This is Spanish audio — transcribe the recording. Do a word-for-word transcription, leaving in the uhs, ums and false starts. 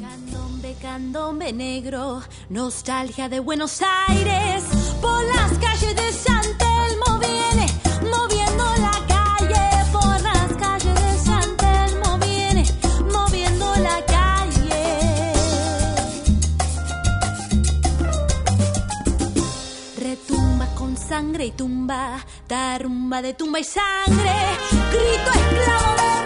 Candombe, candombe negro, nostalgia de Buenos Aires. Por las calles de San Telmo viene, moviendo la calle. Por las calles de San Telmo viene, moviendo la calle. Retumba con sangre y tumba, da rumba de tumba y sangre. Grito esclavo de